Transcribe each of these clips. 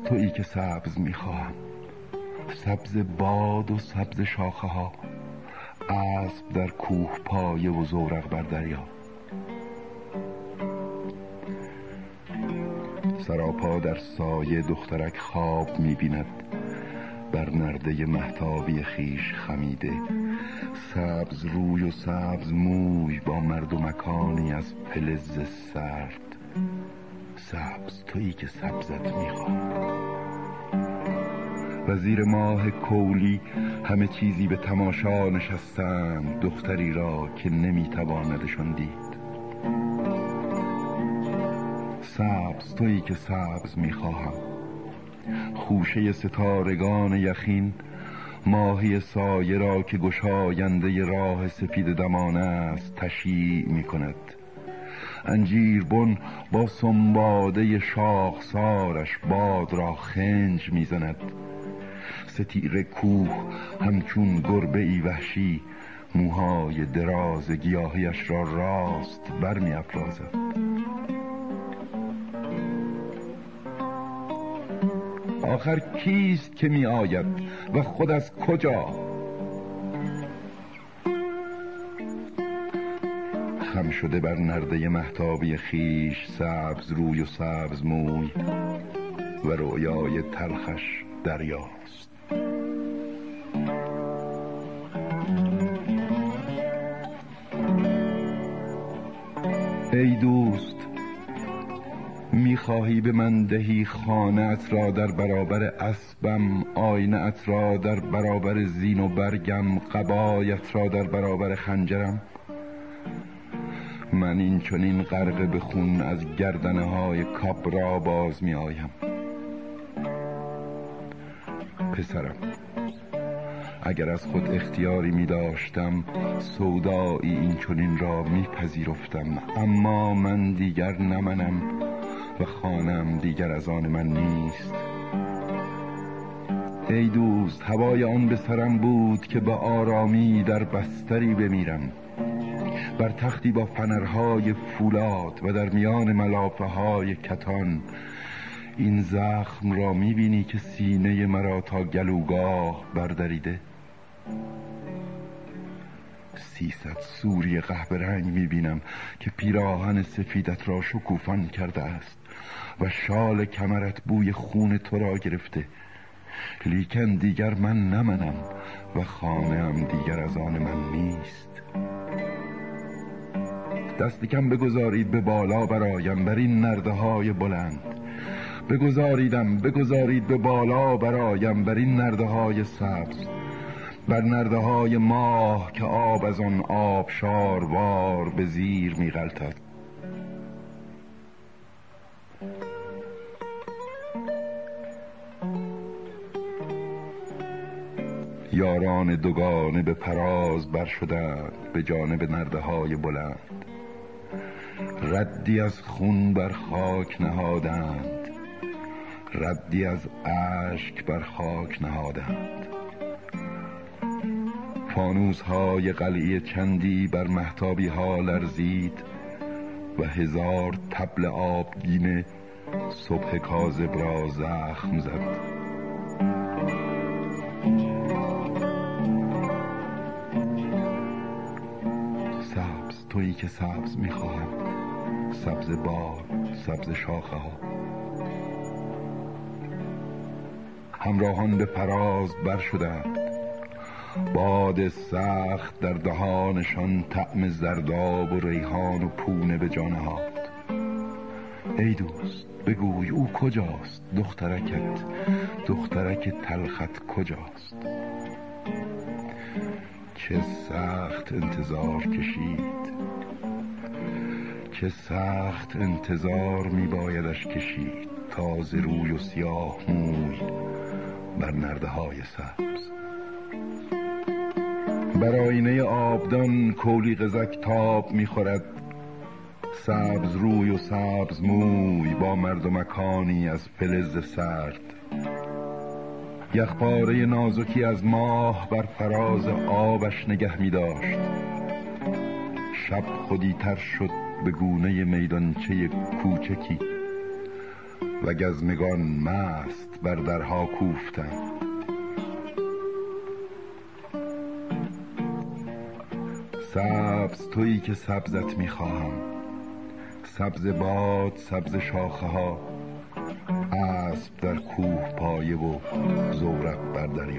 تویی که سبز میخواهم، سبز باد و سبز شاخه ها، اسب در کوه پایه و زورق بر دریا. سراپا در سایه دخترک خواب می‌بیند، بر نرده مهتابی خیش خمیده، سبز روی و سبز موی با مرد و مکانی از فلز سرد. سبز تویی که سبزت میخوام. و زیر ماه کولی همه چیزی به تماشا نشستند، دختری را که نمیتواندشان دید. سبز تویی که سبز میخواهم، خوشه ستارگان یخین، ماهی سایه را که گشاینده راه سفید دمانه است تشییع میکند. انجیربن با سنباده شاخسارش باد را خنج میزند. ستیر کوه همچون گربه ای وحشی موهای دراز گیاهیش را راست برمی افرازد. آخر کیست که می آید و خود از کجا؟ خم شده بر نرده مهتابی خیش، سبز روی و سبز موی و رویای تلخش دریاست. ای دوست، میخواهی به من دهی خانه ات را در برابر اسبم، آینه ات را در برابر زین و برگم، قبایت را در برابر خنجرم؟ من این چنین غرق به خون از گردنه های کابرا باز می آیم. پسرم، اگر از خود اختیاری می داشتم سودایی این چنین را می پذیرفتم، اما من دیگر نمنم و خانم دیگر از آن من نیست. ای دوست، هوای آن به سرم بود که به آرامی در بستری بمیرم، بر تختی با فنرهای فولاد و در میان ملافه های کتان. این زخم را میبینی که سینه مرا تا گلوگاه بردریده؟ 300 سوری قهوه رنگ میبینم که پیراهن سفیدت را شکوفان کرده است و شال کمرت بوی خون تو را گرفته. لیکن دیگر من نمنم و خانه هم دیگر از آن من نیست. دست کم بگذارید به بالا برایم بر این نرده های بلند. بگذارید به بالا برایم بر این نرده های سبز، بر نرده های ماه که آب از آن آبشاروار به زیر می غلطد. یاران دوگانه به پراز بر شدند به جانب نرده های بلند، ردی از خون بر خاک نهادند، ردی از اشک بر خاک نهادند. فانوس های قلعه چندی بر مهتابی ها لرزید و 1000 طبل آبگینه صبح کاذب را زخم زد. سبز تویی که سبز میخواهم، سبز باد، سبز شاخه ها. همراهان به پراز بر شدند، باد سخت در دهانشان طعم زردآب و ریحان و پونه به جان هات. ای دوست، بگوی او کجاست؟ دخترک تلخت کجاست؟ چه سخت انتظار کشید، چه سخت انتظار می بایدش کشید تازه روی و سیاه موی بر نرده های سبز. بر آینه آبدان کولی قزک تاب می خورد، سبز روی و سبز موی با مرد و مکانی از فلز سرد. یخپاره نازکی از ماه بر فراز آبش نگه می داشت. شب خودی تر شد به گونه میدانچه کوچکی. و گزمگان مست بر درها کوفتند. سبز تویی که سبزت میخواهم، سبز باد، سبز شاخه ها، اسب در کوه پایه و زورق بر دریا.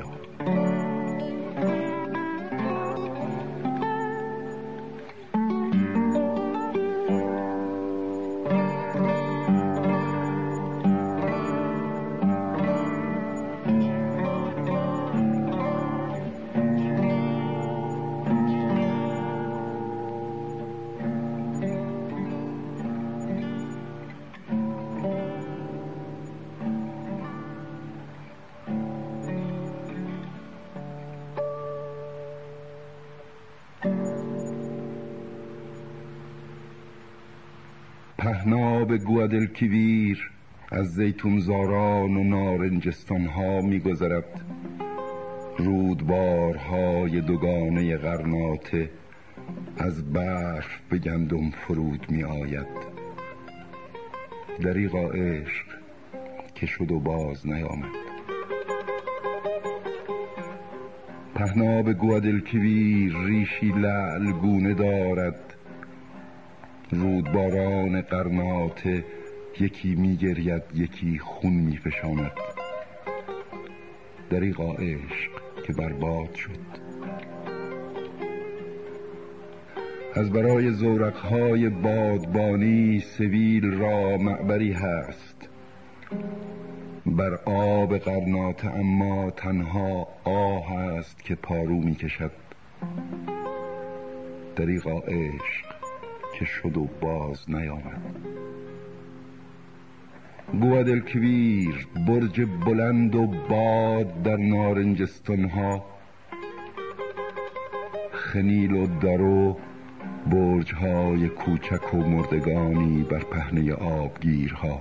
پهناب گوادلکویر از زیتونزاران و نارنجستانها می‌گذرد. رودبارهای دوگانه غرناطه از برف به گندم فرود می‌آید. دریغا عشق که شد و باز نیامد. پهناب گوادلکویر ریشی لعل گونه دارد. رودباران غرناطه یکی میگرید یکی خون میفشاند. دریغا عشق که برباد شد. از برای زورقهای بادبانی سویل را معبری هست. بر آب غرناطه اما تنها آه است که پارو میکشد. دریغا عشق که شد و باز نیامد. گوادلکویر برج بلند و باد در نارنجستانها، خنیل و درو برج‌های کوچک و مردگانی بر پهنه آبگیرها.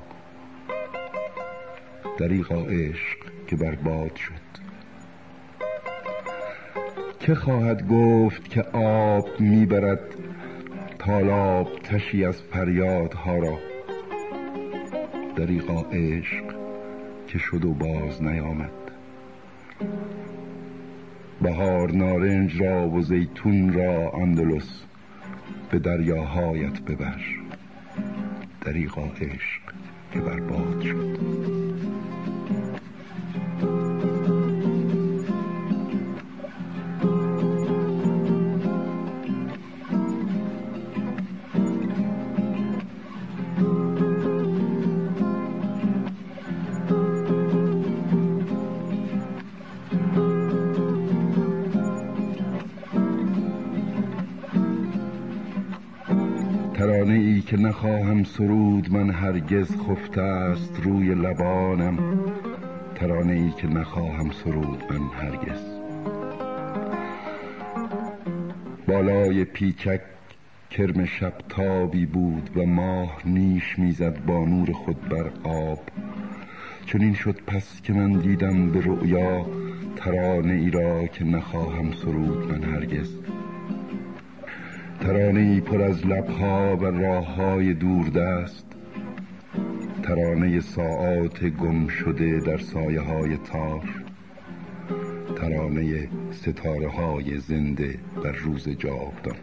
دریغا عشق که برباد شد. که خواهد گفت که آب میبرد تالاب تشی از فریادها را. دریغا عشق که شد و باز نیامد. بهار نارنج را و زیتون را اندلس به دریاهایت ببر. دریغا عشق که برباد شد. ترانه ای که نخواهم سرود من هرگز خفته است روی لبانم. ترانه ای که نخواهم سرود من هرگز. بالای پیچک کرم شب تابی بود و ماه نیش میزد با نور خود بر آب. چنین شد پس که من دیدم به رؤیا ترانه ای را که نخواهم سرود من هرگز. ترانه‌ای پر از لبها و راه‌های دوردست. ترانه ساعات گم شده در سایه‌های تار. ترانه ستاره‌های زنده در روز جاودان.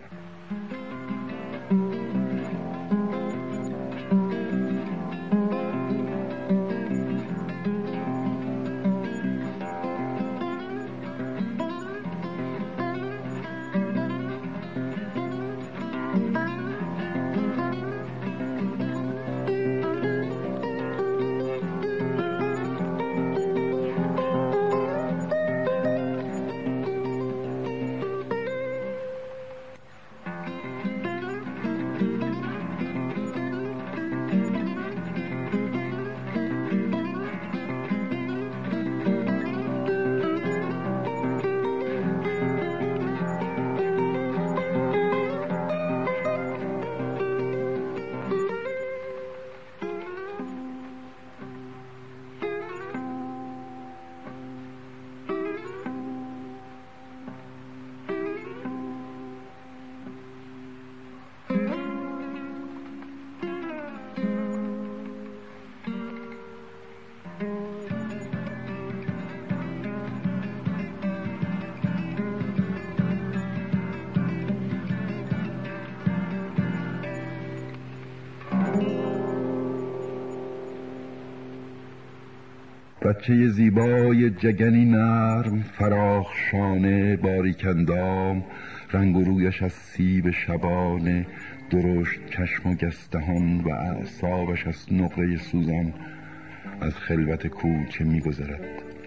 بچه زیبای جگنی نرم، فراخ شانه، باریک اندام، رنگ و رویش از سیب شبانه، درشت چشم و گستهان و اعصابش از نقره سوزان از خلوت کوچه می‌گذرد.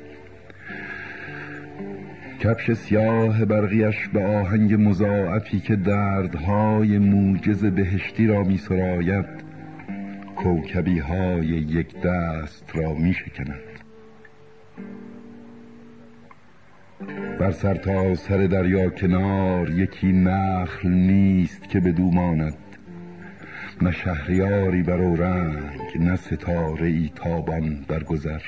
کفش سیاه برقیش به آهنگ مضاعفی که دردهای موجز بهشتی را می‌سراید، کوکبی های یک دست را می‌شکند. بر سر تا سر دریا کنار یکی نخل نیست که بدو ماند، نه شهریاری بر اورنگ، نه ستاره ای تابان بر گذر.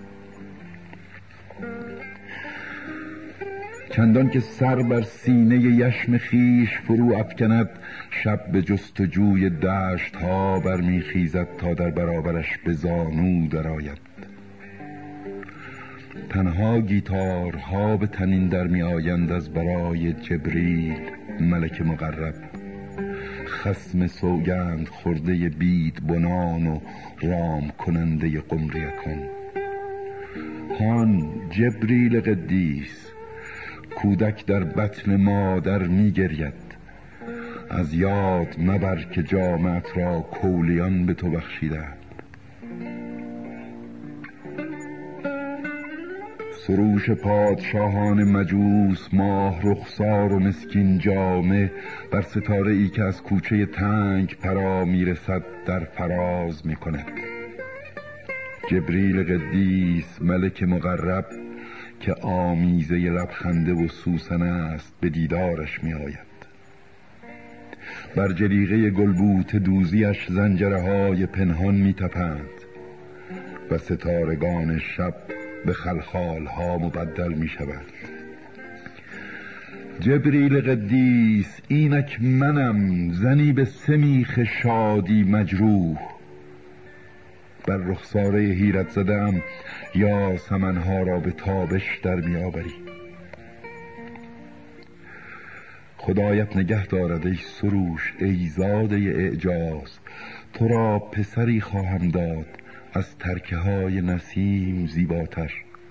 چندان که سر بر سینه یشم خویش فرو افکند، شب به جستجوی دشت ها برمیخیزد تا در برابرش به زانو درآید. تنها گیتارها به تنین در می آیند از برای جبریل ملک مقرب، خصم سوگند خورده بید بنان و رام کننده قمریکان. هان جبریل قدیس، کودک در بطن مادر می گرید، از یاد مبر که جامت را کولیان به تو بخشیدند. سروش پادشاهان مجوس، ماه رخسار و مسکین جامه، بر ستاره ای که از کوچه تنگ فرا میرسد در فراز میکند. جبریل قدیس ملک مقرب که آمیزه لبخنده و سوسن است به دیدارش میآید. بر جلیقه گلبوت دوزیش زنجره های پنهان میتپند و ستارگان شب به خلخال ها مبدل می شود. جبریل قدیس، اینک منم، زنی به سمیخ شادی مجروح، بر رخساره حیرت زدم یا سمنها را به تابش در می آوری. خدایت نگه دارد ای سروش، ای زاده اعجاز، تو را پسری خواهم داد از ترکه های نسیم زیباتر.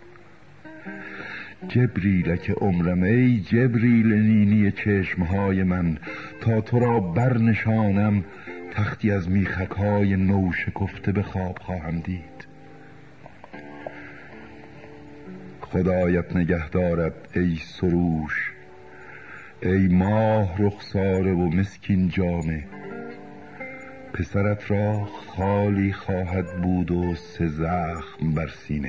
جبریلک عمرم، ای جبریل نینی چشمهای من، تا تو را برنشانم تختی از میخک های نو شکفته به خواب خواهم دید. خدایت نگه دارد ای سروش، ای ماه رخساره و مسکین جامه، پسرت را خالی خواهد بود و 3 زخم بر سینه.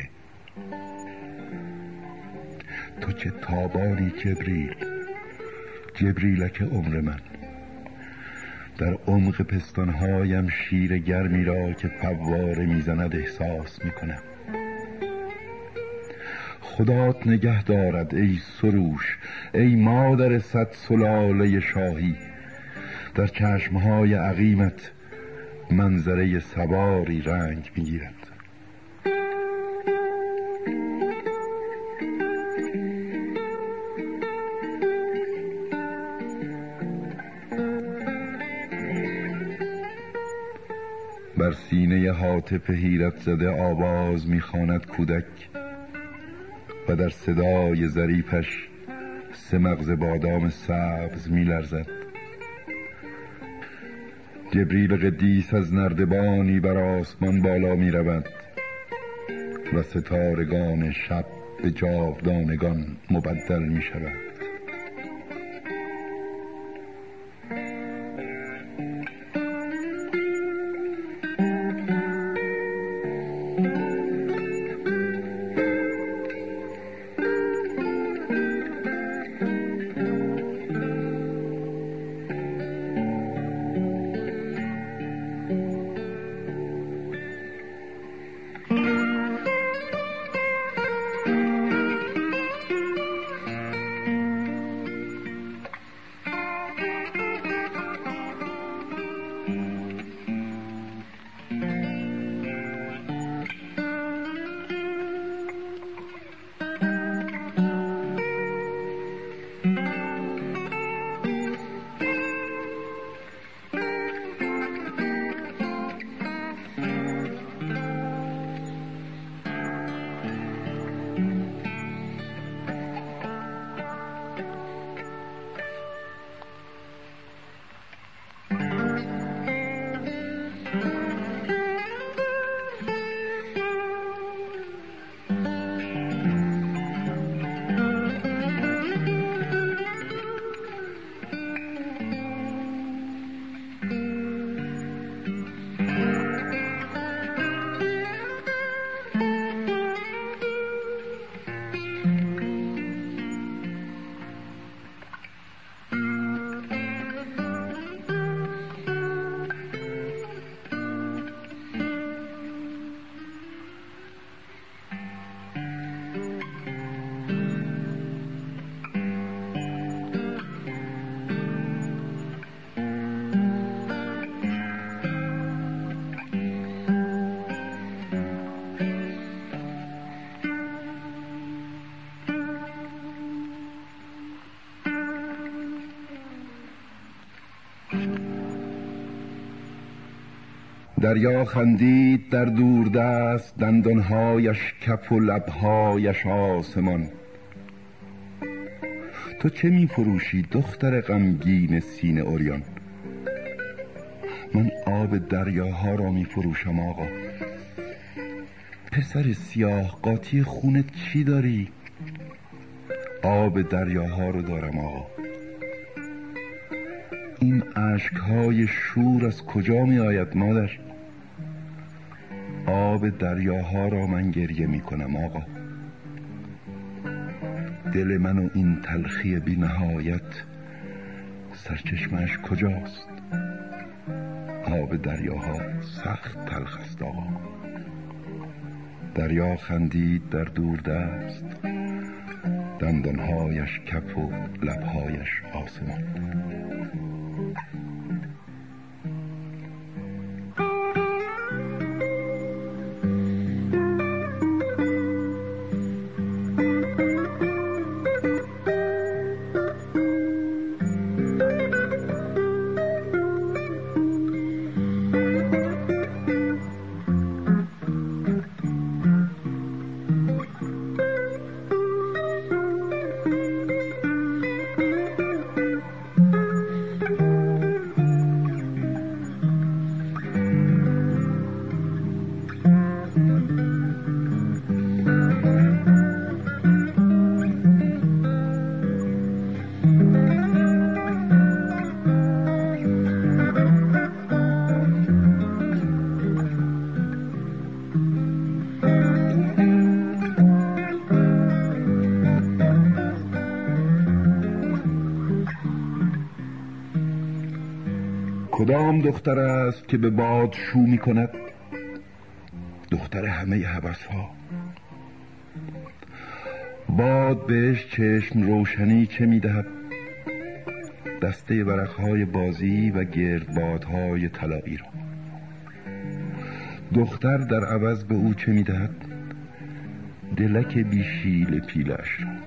تو چه تابانی جبریل، جبریلک عمر من، در عمق پستانهایم شیر گرمی را که فواره میزند احساس میکنم. خدات نگه دارد ای سروش، ای مادر 100 سلاله شاهی، در چشمهای عقیمت منظره سواری رنگ میگیرد. بر سینه هاتف حیرت زده آواز میخواند کودک و در صدای ظریفش 3 مغز بادام سبز میلرزد. جبریل قدیس از نردبانی بر آسمان بالا می رود و ستارگان شب به جاودانگان مبدل می شود. دریا خندید در دوردست، دندانهایش کف و لبهایش آسمان. تو چه می فروشی دختر غمگین سینه عریان؟ من آب دریاها را می فروشم آقا. پسر سیاه قاطی خونت چی داری؟ آب دریاها رو دارم آقا. این اشکهای شور از کجا می آید مادر؟ آب دریاها را من گریه می کنم آقا. دل من و این تلخی بی نهایت سرچشمش کجاست؟ آب دریاها سخت تلخ است آقا. دریا خندید در دوردست، دندانهایش کف و لبهایش آسمان. کدام دختر است که به باد شو می کند؟ دختر همه هوس‌ها. باد بهش چشم روشنی چه می دهد؟ دسته ورقهای بازی و گردبادهای طلایی را. دختر در عوض به او چه می دهد؟ دلک بیشیل پیلش را.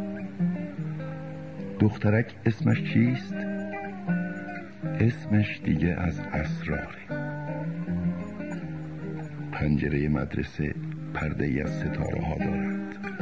دخترک اسمش چیست؟ اسمش دیگه از اسراره. پنجره مدرسه پرده ای از ستاره ها دارد.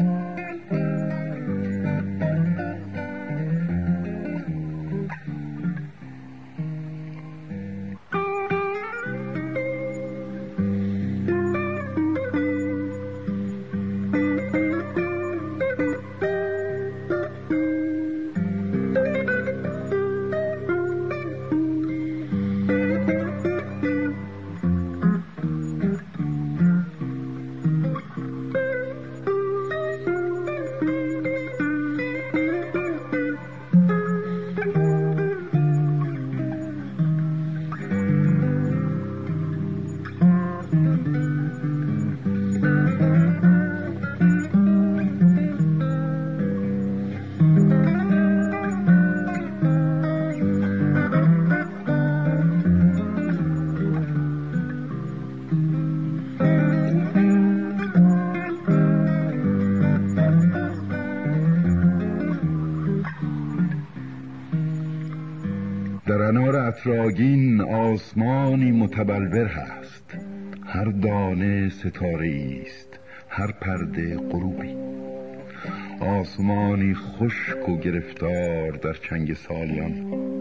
در انار عطرآگین آسمانی متبلور هست. هر دانه ستاره است، هر پرده غروبی. آسمانی خشک و گرفتار در چنگ سالیان.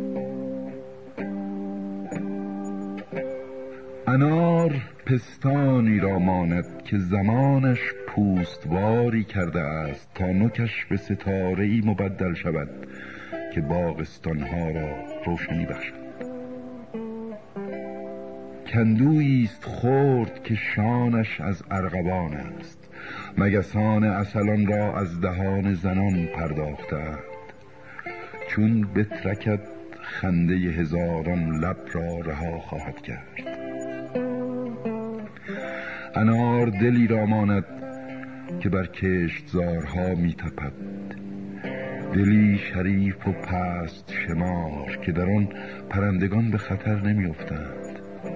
انار پستانی را ماند که زمانش پوستواری کرده است تا نوکش به ستاره‌ای مبدل شود که باغستانها را روشنی بخشد. کندویی است خرد که شانش از ارغوان است. مگسان عسلان را از دهان زنان پرداختند. چون بترکد خنده هزاران لب را رها خواهد کرد. انار دلی را ماند که بر کشتزارها می تپد. دلی شریف و پست شمار که در آن پرندگان به خطر نمی افتند.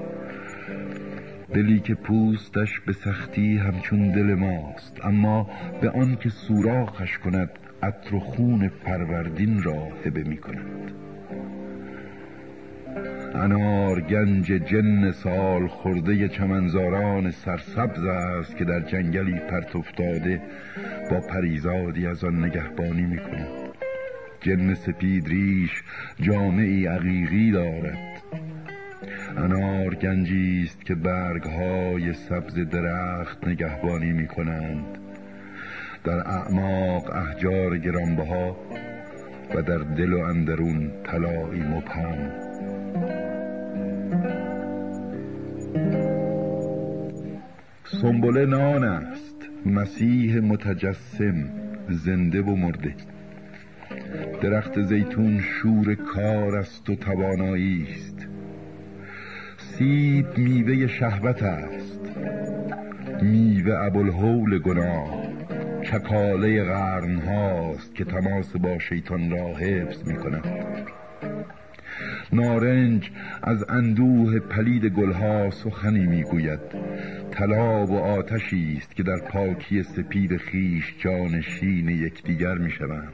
دلی که پوستش به سختی همچون دل ماست، اما به آن که سوراخش کند عطر و خون فروردین را هبه می کند. انار گنج جن سال خورده چمنزاران سرسبز است که در جنگلی پرت افتاده با پریزادی از آن نگهبانی میکند. جن سپید ریش جامعی عقیقی دارد. انار گنجی است که برگهای سبز درخت نگهبانی میکنند. در اعماق احجار گرانبها و در دل و اندرون طلایی مبهم. سنبله نان است، مسیح متجسم، زنده و مرده. درخت زیتون شور کار است و توانایی است. سیب میوه شهوت است، میوه ابوالهول گناه. چکاله قرن هاست که تماس با شیطان را حفظ می کند. نارنج از اندوه پلید گلها سخنی می گوید. طلا و آتشی است که در پاکی سپید خویش جانشین یکدیگر می شوند.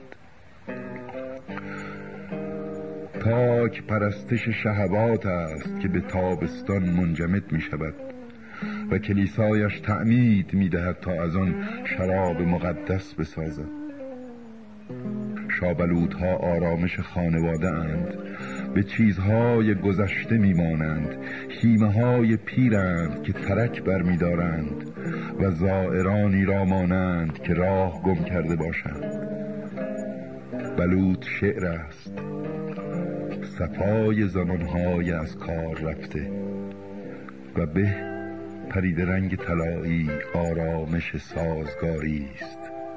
تاک پرستش شهوات است که به تابستان منجمد می شود و کلیسایش تعمید می دهد تا از آن شراب مقدس بسازد. شابلودها آرامش خانواده اند، به چیزهای گذشته می مانند. هیمه های پیرند که ترک بر می دارند و زائرانی را مانند که راه گم کرده باشند. بلوط شعر است، صفای زمانهای از کار رفته و به پرید رنگ طلایی آرامش سازگاری است.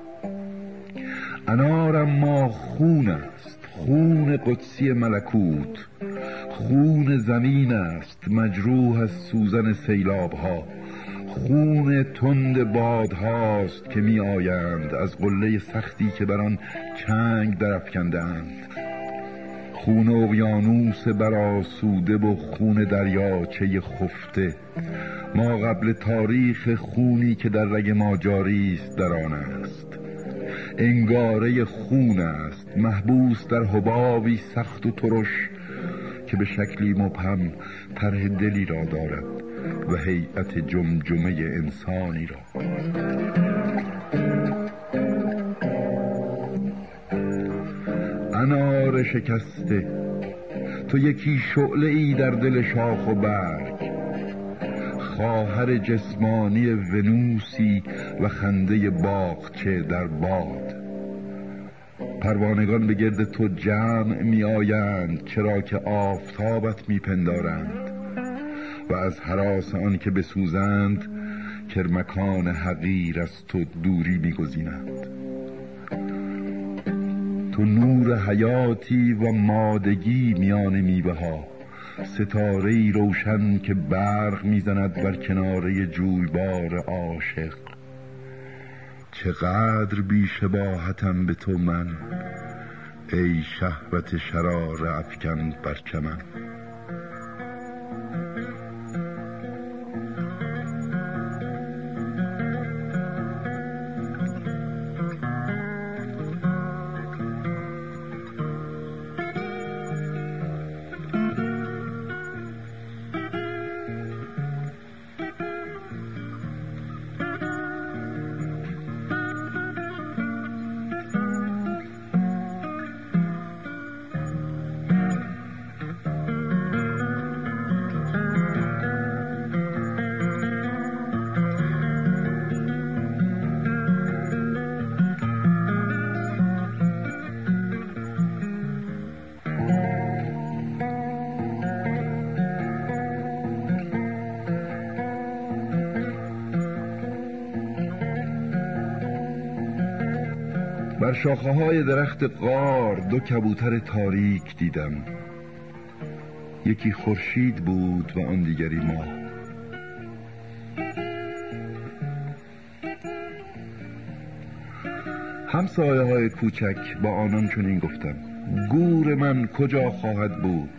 انار اما خون است، خون قدسی ملکوت. خون زمین است، مجروح از سوزن سیلابها. خون تند بادهاست که می آیند از قله سختی که بر آن چنگ درافکندند. خون اقیانوس برآسوده و خون دریاچه خفته. ما قبل تاریخ خونی که در رگ ما جاری است در آن است. انگاره خون است، محبوس در حبابی سخت و ترش که به شکلی مبهم طرح دلی را دارد و هیئت جمجمه انسانی را. انار شکسته، تو یکی شعله ای در دل شاخ و برگ. خواهر جسمانی ونوسی و خنده باغچه در باد. پروانگان به گرد تو جمع می آیند چرا که آفتابت می پندارند و از هراس آن که بسوزند کرمکان حقیر از تو دوری می گزینند. تو نور حیاتی و مادگی میان میوه ها. ستاره‌ای روشن که برق میزند بر کناره جویبار عاشق. چقدر بی شباهتم به تو من، ای شهوت شرار افکن بر چمن. بر شاخه های درخت قار دو کبوتر تاریک دیدم. یکی خورشید بود و آن دیگری ماه. همسایه های کوچک با آنان چنین گفتم: گور من کجا خواهد بود؟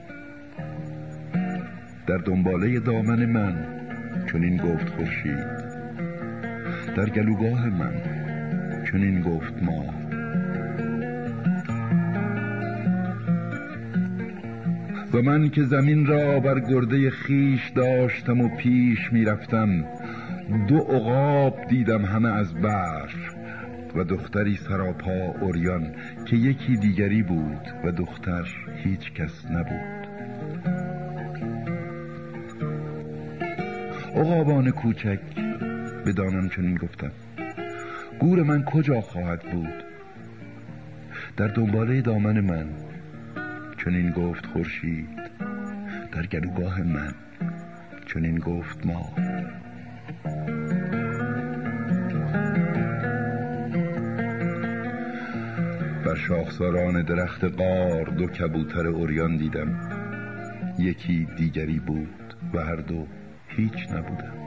در دنباله دامن من، چنین گفت خورشید. در گلوگاه من، چنین گفت ماه. و من که زمین را بر گرده خیش داشتم و پیش میرفتم، 2 عقاب دیدم همه از برف و دختری سراپا عریان که یکی دیگری بود و دختر هیچ کس نبود. عقابان کوچک بدانم چنین گفتم: گور من کجا خواهد بود؟ در دنباله دامن من. چنین گفت خورشید. در گلوگاه من. چنین گفت ماه. بر شاخساران درخت قار 2 کبوتر عریان دیدم، یکی دیگری بود و هر دو هیچ نبودند.